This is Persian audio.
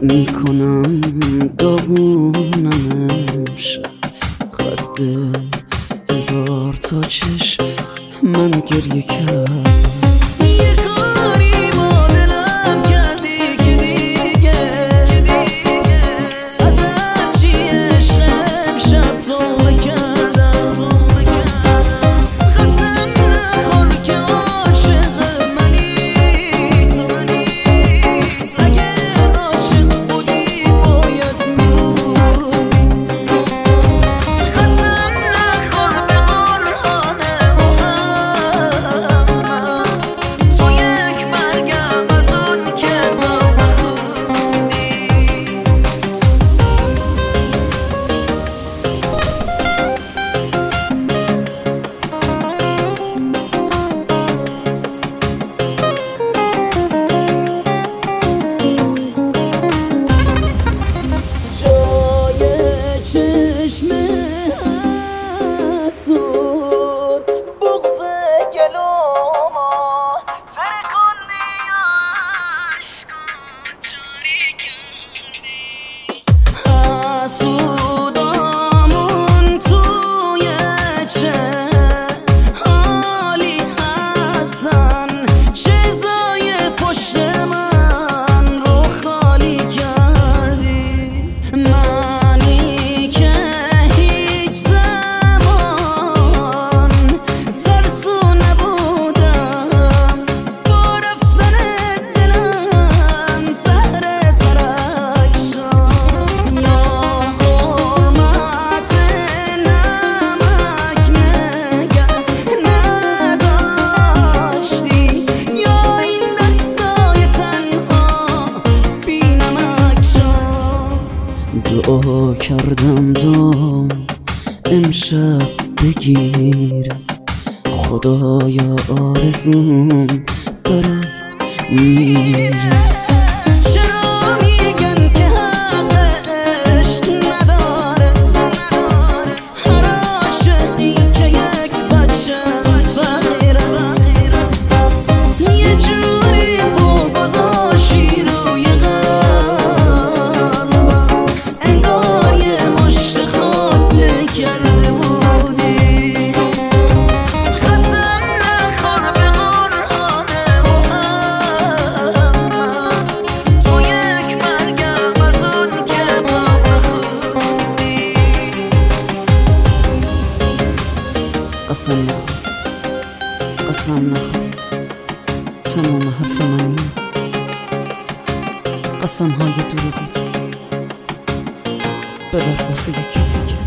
میکنم داغونم امشب خط هزار تا چشم من گریه کردم. یه کاری با دلم کردی که دیگه ازت چی عشق امشب توبه کردم. قسم نخور که عاشق منی تو، اگه عاشق بودی باید میموندی. قسم نخور به قرآن محمد تو یک برگم از اون کتاب نخوندی. جای چشم حسود بغض گلوما ترکندی، عشقات جاری کردی. حسودامون توی چه حالی هستن، چیزای پشت من رو خالی کردی. منی که هیچ زمان ترسو نبودم، با رفتن دلم زهر ترک شد. یا حرمت نمک نگه نداشتی، یا این دستای تنها بی نمک شد. دعا کردم دام امشب بگیر، خدایا آرزوم داره میره. چرا میگن که حق عشق نداره، هر عاشقی که یک بچه فقیره. یه جوری پا گذاشتی روی قلبم، انگار یه مشت خاک له کرده بودی. قسم نخور به قرآن محمد تو یک برگم از اون کتاب نخوندی. قسم نخور، قسم نخور، تمام حرف منی، قسم های دروغیت ببر واسه یکی دیگه.